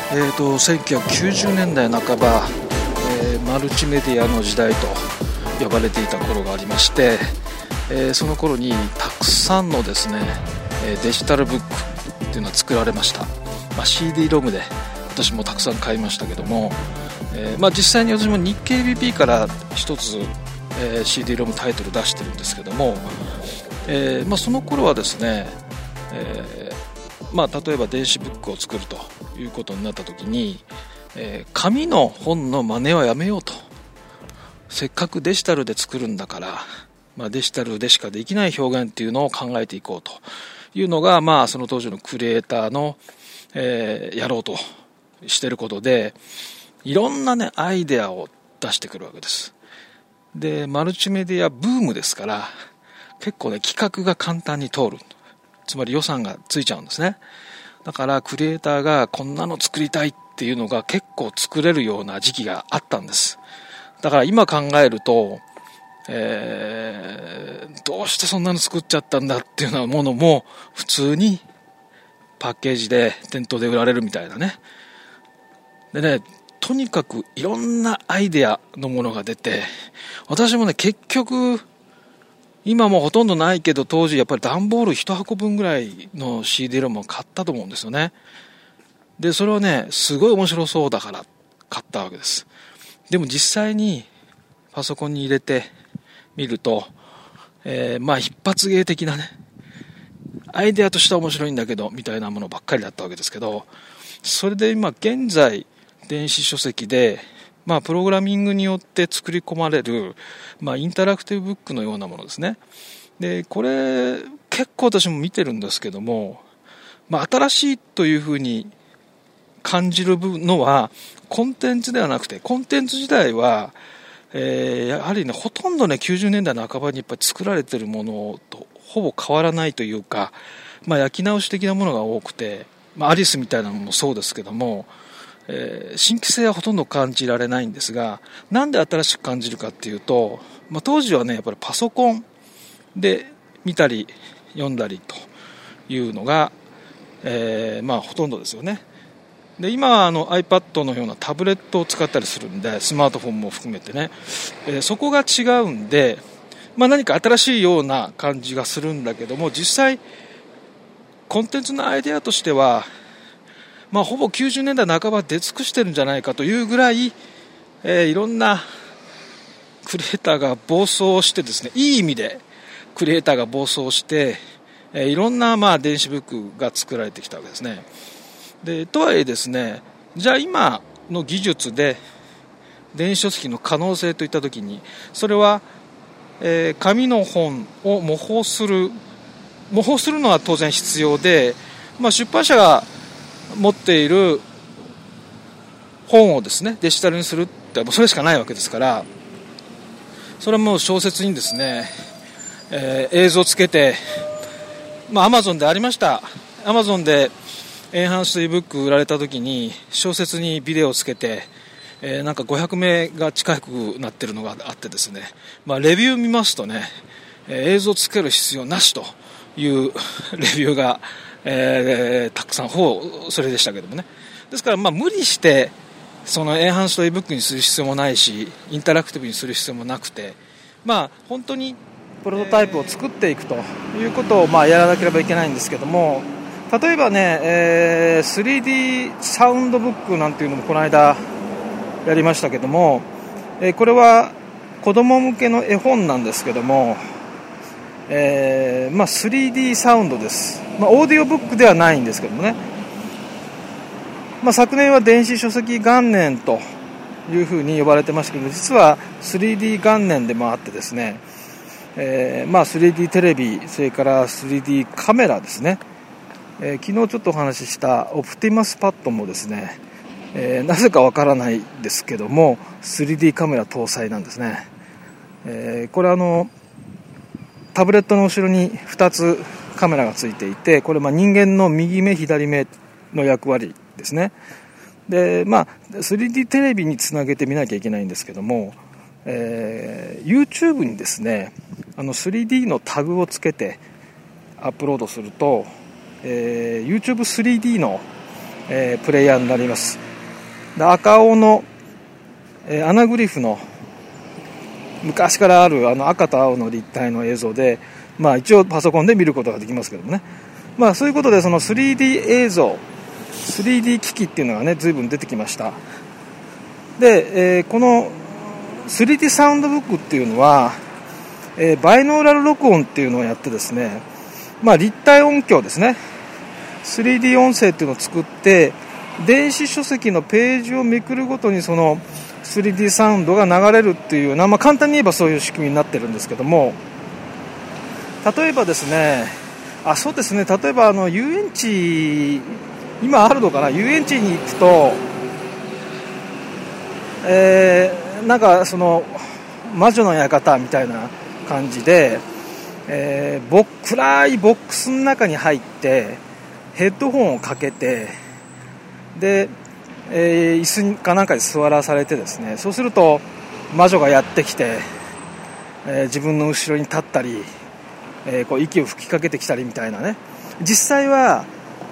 1990年代半ば、マルチメディアの時代と呼ばれていた頃がありまして、その頃にたくさんのですねデジタルブックっていうのは作られました。CD ロムで私もたくさん買いましたけども、実際に私も日経 BP から一つ、CD ロムタイトル出してるんですけども、その頃はですね、例えば電子ブックを作るということになった時に、紙の本の真似はやめようと、せっかくデジタルで作るんだから、デジタルでしかできない表現っていうのを考えていこうというのが、その当時のクリエイターの、やろうとしていることで、いろんなねアイデアを出してくるわけです。でマルチメディアブームですから、結構ね企画が簡単に通る、つまり予算がついちゃうんですね。だからクリエイターがこんなの作りたいっていうのが結構作れるような時期があったんです。だから今考えると、どうしてそんなの作っちゃったんだっていうようなものも普通にパッケージで店頭で売られるみたいなね。でね、とにかくいろんなアイデアのものが出て、私もね結局今もほとんどないけど、当時やっぱり段ボール1箱分ぐらいの CD ロムを買ったと思うんですよね。でそれはねすごい面白そうだから買ったわけです。でも実際にパソコンに入れてみると、一発芸的なねアイデアとしては面白いんだけどみたいなものばっかりだったわけですけど、それで今現在電子書籍で、プログラミングによって作り込まれる、インタラクティブブックのようなものですね。でこれ結構私も見てるんですけども、新しいというふうに感じるのはコンテンツではなくて、コンテンツ自体は、やはりねほとんどね90年代半ばにやっぱり作られているものとほぼ変わらないというか、焼き直し的なものが多くて、アリスみたいなのもそうですけども、新規性はほとんど感じられないんですが、なんで新しく感じるかっていうと、当時はねやっぱりパソコンで見たり読んだりというのが、ほとんどですよね。で今はiPad のようなタブレットを使ったりするんで、スマートフォンも含めてね、そこが違うんで、何か新しいような感じがするんだけども、実際コンテンツのアイデアとしては、ほぼ90年代半ば出尽くしてるんじゃないかというぐらい、いろんなクリエイターが暴走してですね、いい意味でクリエイターが暴走して、いろんな電子ブックが作られてきたわけですね。でとはいえですね、じゃあ今の技術で電子書籍の可能性といったときに、それは、紙の本を模倣するのは当然必要で、出版社が持っている本をですねデジタルにするってもうそれしかないわけですから、それはもう小説にですね、映像つけて、Amazon でありました。Amazon でエンハンス ebook 売られた時に小説にビデオをつけて、なんか500名が近くなってるのがあってですね、レビュー見ますとね、映像つける必要なしというレビューが、たくさんほぼそれでしたけどもね。ですから無理してそのエンハンス ebook にする必要もないし、インタラクティブにする必要もなくて、本当にプロトタイプを作っていくということをやらなければいけないんですけども、例えばね、3D サウンドブックなんていうのもこの間やりましたけども、これは子供向けの絵本なんですけども、3D サウンドです。オーディオブックではないんですけどもね、昨年は電子書籍元年というふうに呼ばれてましたけど、実は 3D 元年でもあってですね、3D テレビ、それから 3D カメラですね、昨日ちょっとお話ししたオプティマスパッドもですね、なぜかわからないですけども 3D カメラ搭載なんですね。これタブレットの後ろに2つカメラがついていて、これ人間の右目左目の役割ですね。で3D テレビにつなげてみなきゃいけないんですけども、YouTube にですね3D のタグをつけてアップロードすると、YouTube3D のプレイヤーになります。で赤青の、アナグリフの昔からある赤と青の立体の映像で、一応パソコンで見ることができますけどもね、そういうことでその 3D 映像 3D 機器っていうのがね随分出てきました。で、この 3D サウンドブックっていうのは、バイノーラル録音っていうのをやってですね、立体音響ですね、 3D 音声っていうのを作って、電子書籍のページをめくるごとにその 3D サウンドが流れるっていうような、簡単に言えばそういう仕組みになってるんですけども、例えばですね、そうですね、例えば遊園地、今あるのかな、遊園地に行くと、なんかその魔女の館みたいな感じで、暗いボックスの中に入ってヘッドホンをかけて、で、椅子かなんかに座らされてですね、そうすると魔女がやってきて、自分の後ろに立ったり、こう息を吹きかけてきたりみたいなね、実際は、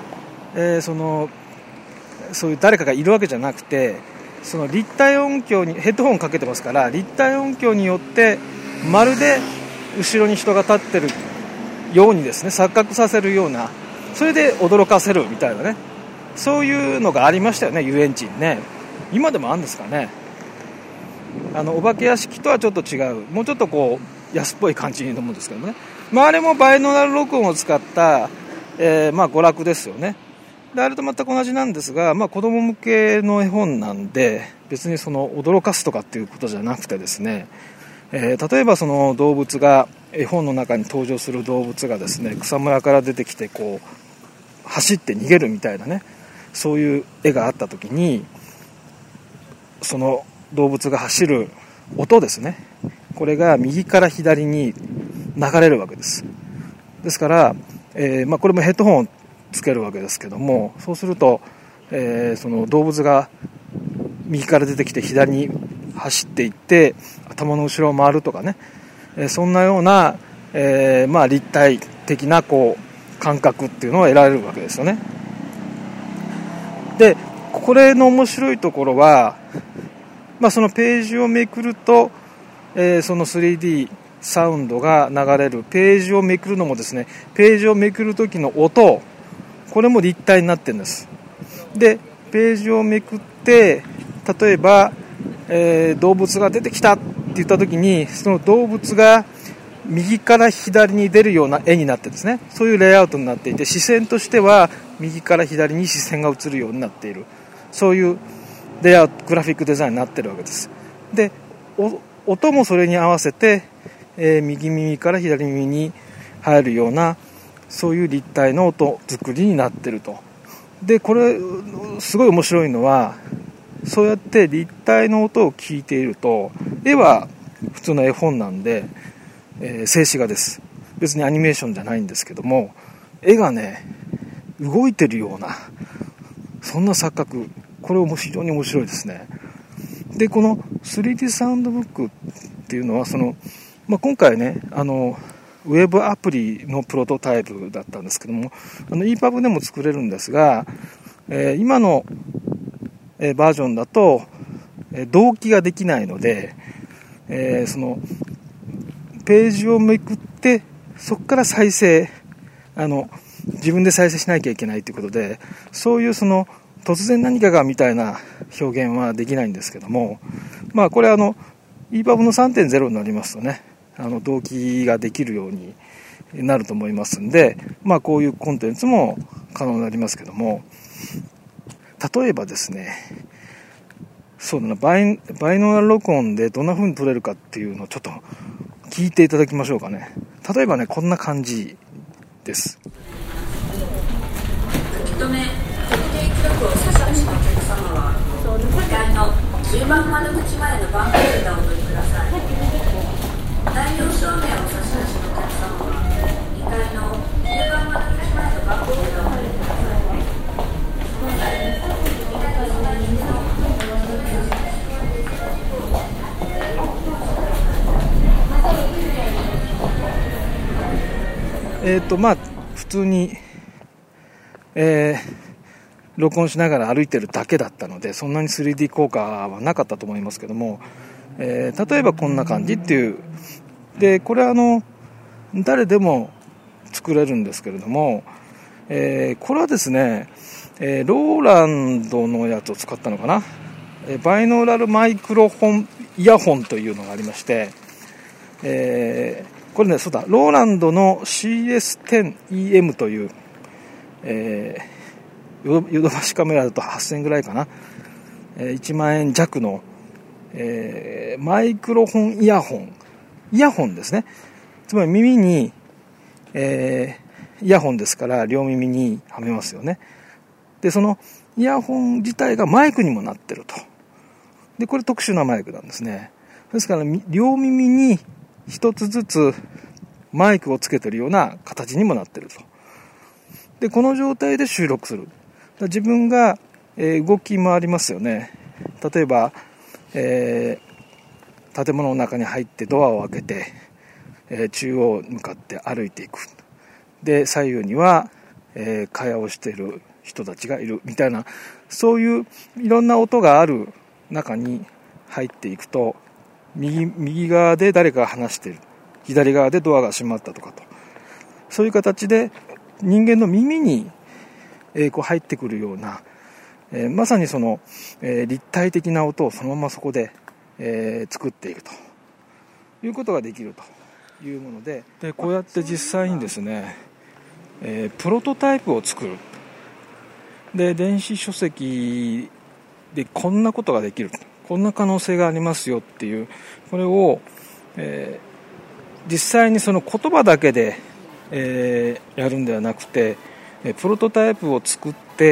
そういう誰かがいるわけじゃなくて、その立体音響にヘッドホンかけてますから、立体音響によってまるで後ろに人が立ってるようにですね、錯覚させるような、それで驚かせるみたいなね、そういうのがありましたよね、遊園地にね。今でもあるんですかね。お化け屋敷とはちょっと違う、もうちょっとこう安っぽい感じのもんですけどね。あれもバイノーラル録音を使った、娯楽ですよね。であれと全く同じなんですが、子供向けの絵本なんで、別にその驚かすとかっていうことじゃなくてですね、例えばその動物が、絵本の中に登場する動物がですね、草むらから出てきてこう走って逃げるみたいなね、そういう絵があった時に、その動物が走る音ですね、これが右から左に流れるわけです。ですから、これもヘッドホンをつけるわけですけども、そうすると、その動物が右から出てきて左に走っていって頭の後ろを回るとかね、そんなような、立体的なこう感覚っていうのを得られるわけですよね。でこれの面白いところは、そのページをめくると、その 3D サウンドが流れる、ページをめくるのもですね、ページをめくる時の音、これも立体になってるんです。でページをめくって、例えば、動物が出てきたって言った時に、その動物が右から左に出るような絵になってですね、そういうレイアウトになっていて、視線としては右から左に視線が映るようになっている、そういうレイアウト、グラフィックデザインになっているわけです。で音もそれに合わせて、右耳から左耳に入るような、そういう立体の音作りになっていると。でこれすごい面白いのは、そうやって立体の音を聞いていると、絵は普通の絵本なんで、静止画です。別にアニメーションじゃないんですけども、絵がね動いてるような、そんな錯覚、これも非常に面白いですね。でこの 3D サウンドブックっていうのは、その、今回ね、ウェブアプリのプロトタイプだったんですけども、EPUB でも作れるんですが、今のバージョンだと同期ができないので、そのページをめくってそこから再生、自分で再生しなきゃいけないということで、そういうその突然何かがみたいな表現はできないんですけども、これEPUB の 3.0 になりますとね、同期ができるようになると思いますんで、こういうコンテンツも可能になりますけども、例えばですね、そうだな、バイノーラル録音でどんな風に撮れるかっていうのをちょっと聞いていただきましょうかね。例えばね、こんな感じです。 書き留め特定記録を指しのお客様は2階の10番窓口前の番号札をお取りください。内容証明を指しのお客様は2階の10番窓口前の番号札をお取りください。 普通に、 録音しながら歩いてるだけだったので、そんなに 3D 効果はなかったと思いますけども、例えばこんな感じっていう。でこれは誰でも作れるんですけれども、これはですね、ローランドのやつを使ったのかな、バイノーラルマイクロフォンイヤホンというのがありまして、これね、そうだ、ローランドの CS10EM という、ヨドバシカメラだと8000円ぐらいかな、1万円弱の、マイクロフォンイヤホンですね。つまり耳に、イヤホンですから両耳にはめますよね。でそのイヤホン自体がマイクにもなってると。でこれ特殊なマイクなんですね。ですから両耳に一つずつマイクをつけてるような形にもなってると。でこの状態で収録する。自分が、動き回りますよね。例えば、建物の中に入ってドアを開けて、中央向かって歩いていく。で左右には、会話をしている人たちがいるみたいな、そういういろんな音がある中に入っていくと、右側で誰かが話している、左側でドアが閉まったとかと、そういう形で人間の耳に、こう入ってくるような、まさにその、立体的な音をそのままそこで、作っているということができるというもので、こうやって実際にですね、プロトタイプを作る。で電子書籍でこんなことができる、こんな可能性がありますよっていう、これを、実際にその言葉だけで、やるんではなくて、プロトタイプを作って、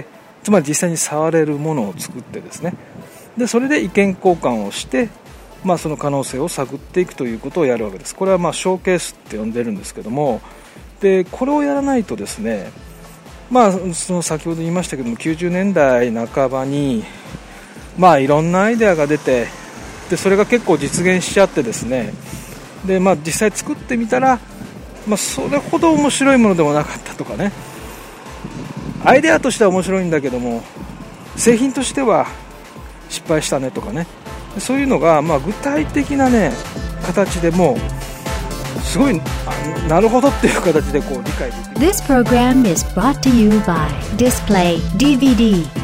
つまり実際に触れるものを作ってですね、でそれで意見交換をして、その可能性を探っていくということをやるわけです。これはショーケースって呼んでるんですけども、でこれをやらないとですね、その先ほど言いましたけども、90年代半ばにいろんなアイデアが出て、でそれが結構実現しちゃってですね、で実際作ってみたら、それほど面白いものでもなかったとかね、アイデアとしては面白いんだけども製品としては失敗したねとかね、そういうのが具体的なね形でもすごいなるほどっていう形でこう理解できる。 This program is brought to you by Display DVD